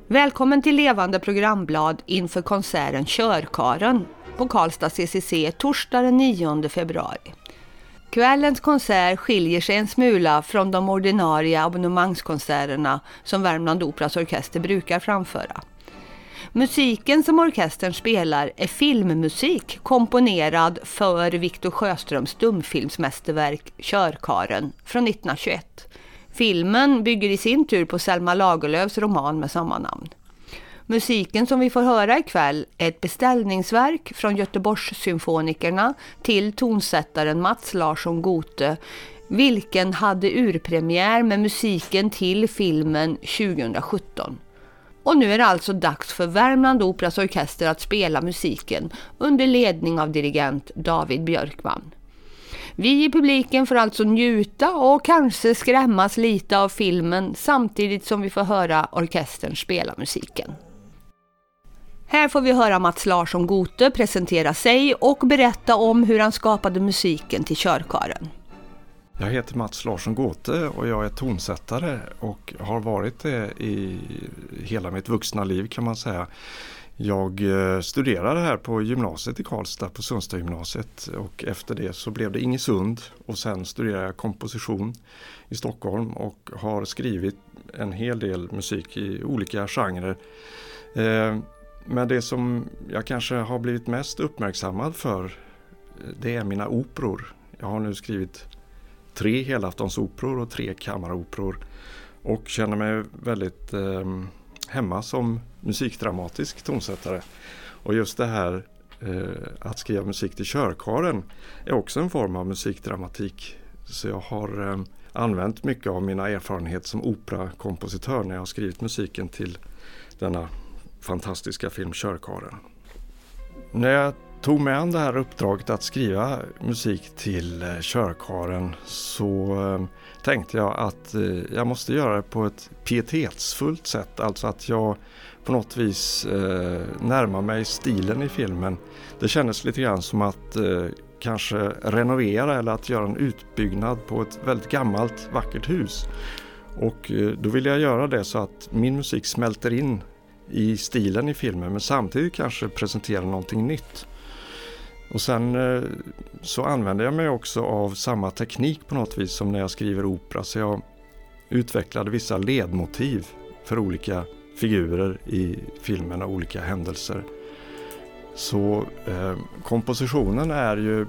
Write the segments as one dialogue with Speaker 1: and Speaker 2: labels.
Speaker 1: Välkommen till Levande programblad inför konserten Körkaren på Karlstad CCC torsdag den 9 februari. Kvällens konsert skiljer sig en smula från de ordinarie abonnemangskonserterna som Värmland Operas orkester brukar framföra. Musiken som orkestern spelar är filmmusik komponerad för Victor Sjöströms stumfilmsmästerverk Körkaren från 1921. Filmen bygger i sin tur på Selma Lagerlöfs roman med samma namn. Musiken som vi får höra ikväll är ett beställningsverk från Göteborgssymfonikerna till tonsättaren Mats Larsson Gothe, vilken hade urpremiär med musiken till filmen 2017. Och nu är det alltså dags för Värmland Operas orkester att spela musiken under ledning av dirigent David Björkman. Vi i publiken får alltså njuta och kanske skrämmas lite av filmen samtidigt som vi får höra orkestern spela musiken. Här får vi höra Mats Larsson Gothe presentera sig och berätta om hur han skapade musiken till Körkaren.
Speaker 2: Jag heter Mats Larsson Gothe och jag är tonsättare och har varit det i hela mitt vuxna liv kan man säga. Jag studerade här på gymnasiet i Karlstad, på Sundstagymnasiet, och efter det så blev det Ingesund och sen studerade jag komposition i Stockholm och har skrivit en hel del musik i olika genrer. Men det som jag kanske har blivit mest uppmärksammad för, det är mina operor. Jag har nu skrivit 3 helaftonsoperor och 3 kammaroperor och känner mig väldigt hemma som musikdramatisk tonsättare. Och just det här att skriva musik till Körkaren är också en form av musikdramatik. Så jag har använt mycket av mina erfarenheter som operakompositör när jag har skrivit musiken till denna fantastiska film Körkaren. När jag tog mig an det här uppdraget att skriva musik till Körkaren så tänkte jag att jag måste göra det på ett pietetsfullt sätt. Alltså att jag på något vis närmar mig stilen i filmen. Det kändes lite grann som att kanske renovera eller att göra en utbyggnad på ett väldigt gammalt vackert hus. Och då ville jag göra det så att min musik smälter in i stilen i filmen men samtidigt kanske presentera någonting nytt. Och sen så använder jag mig också av samma teknik på något vis som när jag skriver opera. Så jag utvecklade vissa ledmotiv för olika figurer i filmen och olika händelser. Så kompositionen är ju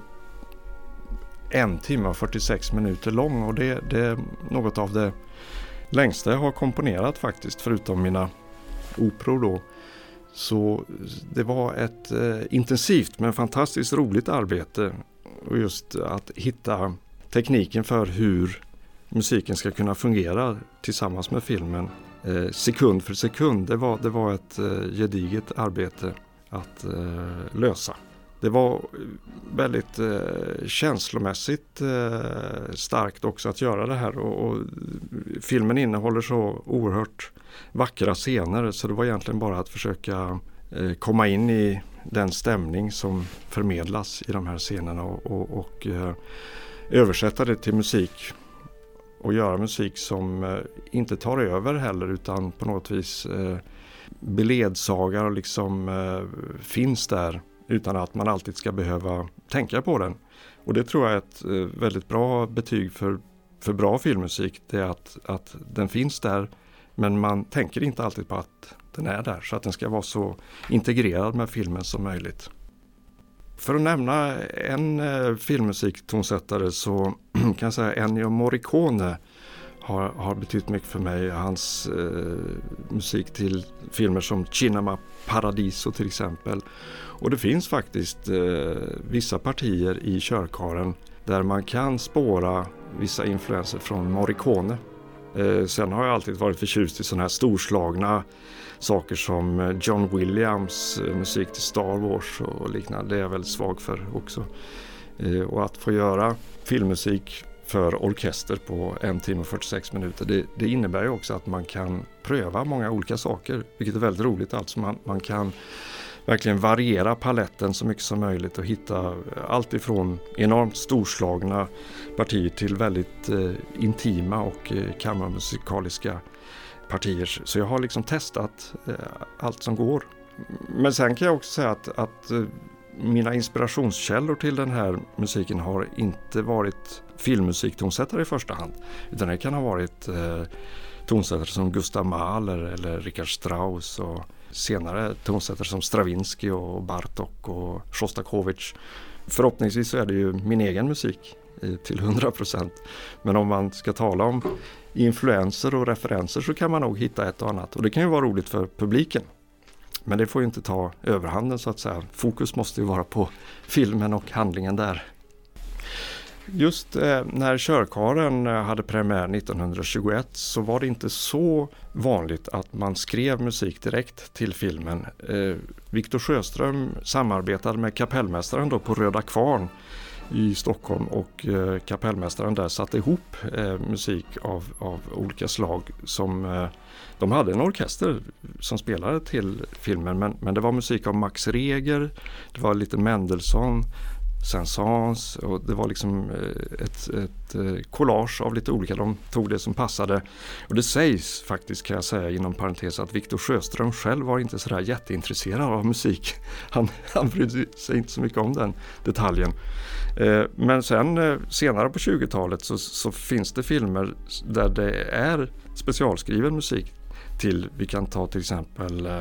Speaker 2: 1 timme och 46 minuter lång och det är något av det längsta jag har komponerat faktiskt förutom mina operor då. Så det var ett intensivt men fantastiskt roligt arbete och just att hitta tekniken för hur musiken ska kunna fungera tillsammans med filmen sekund för sekund. Det var ett gediget arbete att lösa. Det var väldigt känslomässigt starkt också att göra det här och filmen innehåller så oerhört vackra scener så det var egentligen bara att försöka komma in i den stämning som förmedlas i de här scenerna och översätta det till musik och göra musik som inte tar över heller utan på något vis beledsagar och liksom finns där utan att man alltid ska behöva tänka på den. Och det tror jag är ett väldigt bra betyg för bra filmmusik. Det är att den finns där men man tänker inte alltid på att den är där. Så att den ska vara så integrerad med filmen som möjligt. För att nämna en filmmusiktonsättare så kan jag säga Ennio Morricone har betytt mycket för mig. Hans musik till filmer som Cinema Paradiso till exempel. Och det finns faktiskt vissa partier i Körkaren där man kan spåra vissa influenser från Morricone. Sen har jag alltid varit förtjust i sådana här storslagna saker som John Williams musik till Star Wars och liknande. Det är jag väldigt svag för också. Och att få göra filmmusik för orkester på 1 timme och 46 minuter. Det innebär ju också att man kan pröva många olika saker, vilket är väldigt roligt. Alltså man kan verkligen variera paletten så mycket som möjligt och hitta allt ifrån enormt storslagna partier till väldigt intima och kammarmusikaliska partier. Så jag har liksom testat allt som går. Men sen kan jag också säga att mina inspirationskällor till den här musiken har inte varit filmmusiktonsättare i första hand, utan det kan ha varit tonsättare som Gustav Mahler eller Richard Strauss och senare tonsättare som Stravinsky och Bartók och Sjostakovitj. Förhoppningsvis så är det ju min egen musik till 100%. Men om man ska tala om influenser och referenser så kan man nog hitta ett och annat. Och det kan ju vara roligt för publiken. Men det får ju inte ta överhanden så att säga. Fokus måste ju vara på filmen och handlingen där. Just när Körkarlen hade premiär 1921 så var det inte så vanligt att man skrev musik direkt till filmen. Viktor Sjöström samarbetade med kapellmästaren då på Röda Kvarn i Stockholm och kapellmästaren där satte ihop musik av olika slag som de hade en orkester som spelade till filmen men det var musik av Max Reger, det var lite Mendelssohn, Saint-Saëns och det var liksom ett collage av lite olika, de tog det som passade och det sägs faktiskt kan jag säga inom parentes att Viktor Sjöström själv var inte sådär jätteintresserad av musik, han brydde sig inte så mycket om den detaljen. Men sen senare på 20-talet så finns det filmer där det är specialskriven musik till, vi kan ta till exempel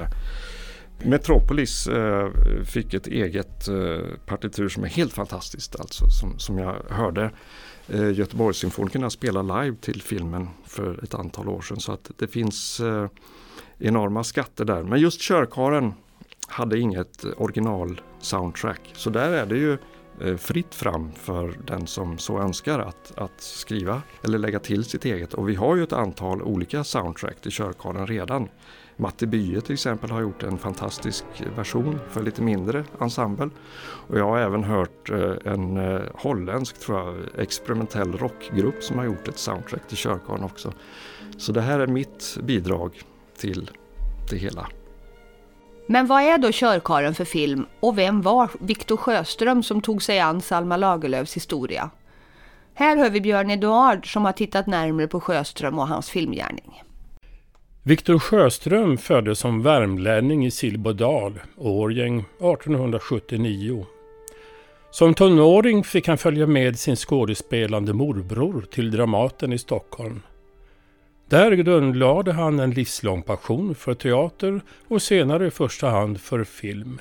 Speaker 2: Metropolis fick ett eget partitur som är helt fantastiskt alltså, som jag hörde Göteborgssymfonikerna spela live till filmen för ett antal år sedan, så att det finns enorma skatter där. Men just Körkarlen hade inget original soundtrack, så där är det ju fritt fram för den som så önskar att skriva eller lägga till sitt eget. Och vi har ju ett antal olika soundtrack till Körkarlen redan. Matti Bye till exempel har gjort en fantastisk version för lite mindre ensemble. Och jag har även hört en holländsk tror jag, experimentell rockgrupp som har gjort ett soundtrack till Körkarlen också. Så det här är mitt bidrag till det hela.
Speaker 1: Men vad är då Körkarlen för film och vem var Viktor Sjöström som tog sig an Selma Lagerlöfs historia? Här hör vi Björn Eduard som har tittat närmare på Sjöström och hans filmgärning.
Speaker 3: Viktor Sjöström föddes som värmlänning i Silbodal, årgäng 1879. Som tonåring fick han följa med sin skådespelande morbror till Dramaten i Stockholm. Där grundlade han en livslång passion för teater och senare i första hand för film.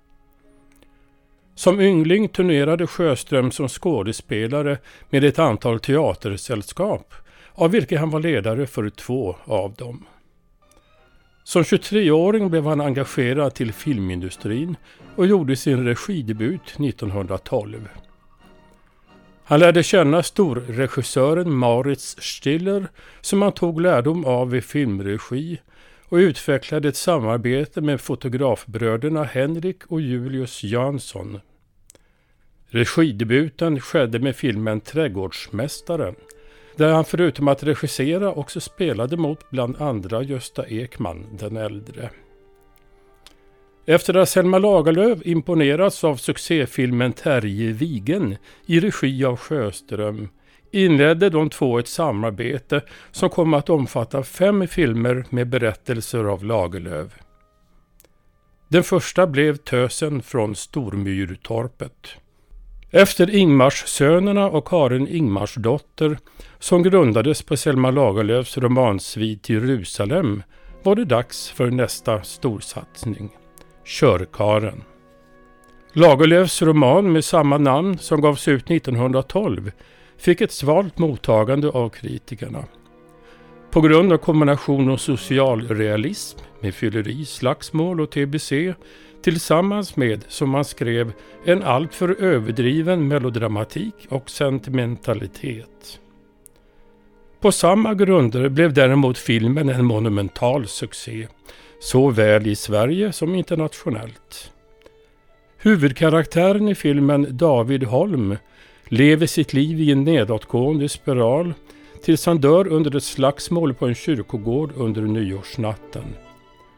Speaker 3: Som yngling turnerade Sjöström som skådespelare med ett antal teatersällskap, av vilka han var ledare för 2 av dem. Som 23-åring blev han engagerad till filmindustrin och gjorde sin regidebut 1912. Han lärde känna storregissören Maurits Stiller som han tog lärdom av i filmregi och utvecklade ett samarbete med fotografbröderna Henrik och Julius Jansson. Regidebuten skedde med filmen Trädgårdsmästaren, där han förutom att regissera också spelade mot bland andra Gösta Ekman den äldre. Efter att Selma Lagerlöf imponerats av succéfilmen Terje Vigen i regi av Sjöström inledde de 2 ett samarbete som kom att omfatta 5 filmer med berättelser av Lagerlöf. Den första blev Tösen från Stormyrtorpet. Efter Ingmarssönerna och Karin Ingmarsdotter, som grundades på Selma Lagerlöfs romansvit Jerusalem, var det dags för nästa storsatsning. Körkarlen. Lagerlöfs roman med samma namn som gavs ut 1912 fick ett svalt mottagande av kritikerna. På grund av kombinationen av socialrealism med fylleri, slagsmål och TBC tillsammans med, som man skrev, en alltför överdriven melodramatik och sentimentalitet. På samma grunder blev däremot filmen en monumental succé, såväl i Sverige som internationellt. Huvudkaraktären i filmen, David Holm, lever sitt liv i en nedåtgående spiral tills han dör under ett slagsmål på en kyrkogård under nyårsnatten.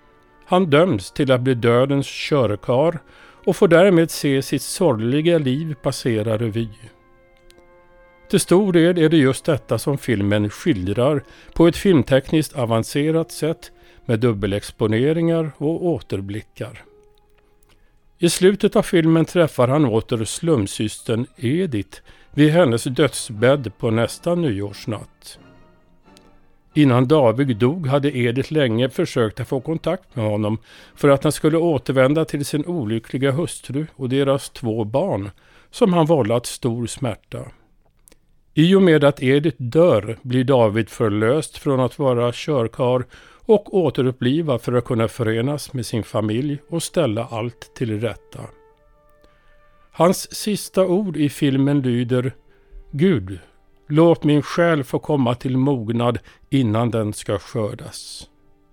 Speaker 3: Han döms till att bli dödens körkar och får därmed se sitt sorgliga liv passera revy. Till stor del är det just detta som filmen skildrar på ett filmtekniskt avancerat sätt med dubbelexponeringar och återblickar. I slutet av filmen träffar han åter slumsystern Edith vid hennes dödsbädd på nästa nyårsnatt. Innan David dog hade Edith länge försökt att få kontakt med honom för att han skulle återvända till sin olyckliga hustru och deras 2 barn som han vållat stor smärta. I och med att Edith dör blir David förlöst från att vara körkar och återupplivad för att kunna förenas med sin familj och ställa allt till rätta. Hans sista ord i filmen lyder: Gud, låt min själ få komma till mognad innan den ska skördas.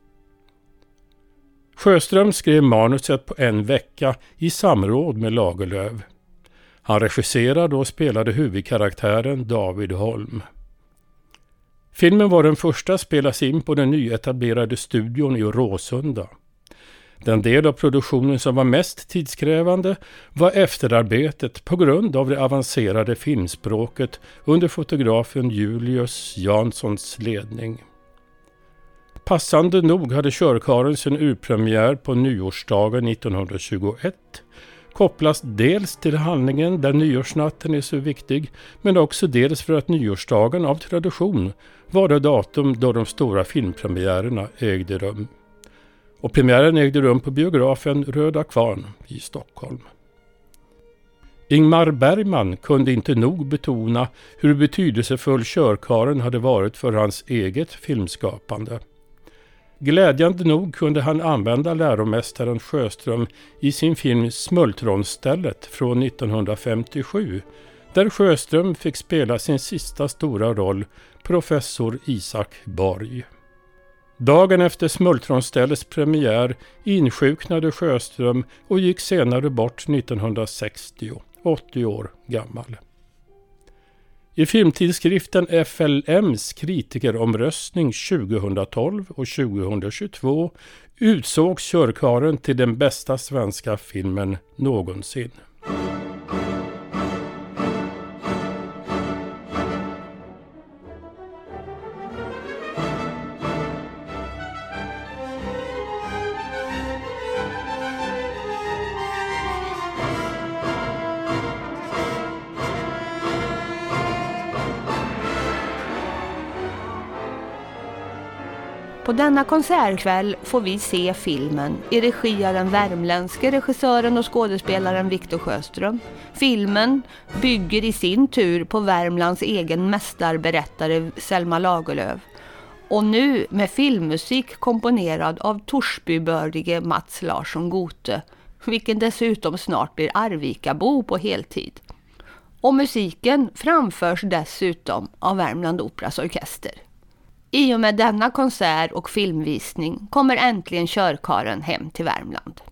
Speaker 3: Sjöström skrev manuset på 1 vecka i samråd med Lagerlöf. Han regisserade och spelade huvudkaraktären David Holm. Filmen var den första spelas in på den nyetablerade studion i Råsunda. Den del av produktionen som var mest tidskrävande var efterarbetet på grund av det avancerade filmspråket under fotografen Julius Janssons ledning. Passande nog hade körkaren sin urpremiär på nyårsdagen 1921, kopplas dels till handlingen där nyårsnatten är så viktig, men också dels för att nyårsdagen av tradition var det datum då de stora filmpremiärerna ägde rum. Och premiären ägde rum på biografen Röda Kvarn i Stockholm. Ingmar Bergman kunde inte nog betona hur betydelsefull körkaren hade varit för hans eget filmskapande. Glädjande nog kunde han använda läromästaren Sjöström i sin film Smultronstället från 1957, där Sjöström fick spela sin sista stora roll, professor Isak Borg. Dagen efter Smultronställets premiär insjuknade Sjöström och gick senare bort 1960, 80 år gammal. I filmtidskriften FLMs kritikeromröstning 2012 och 2022 utsågs körkaren till den bästa svenska filmen någonsin.
Speaker 1: På denna konsertkväll får vi se filmen i regi av den värmländske regissören och skådespelaren Victor Sjöström. Filmen bygger i sin tur på Värmlands egen mästarberättare Selma Lagerlöf. Och nu med filmmusik komponerad av Torsbybördige Mats Larsson Gothe, vilken dessutom snart blir Arvikabo på heltid. Och musiken framförs dessutom av Värmland Operas orkester. I och med denna konsert och filmvisning kommer äntligen körkaren hem till Värmland.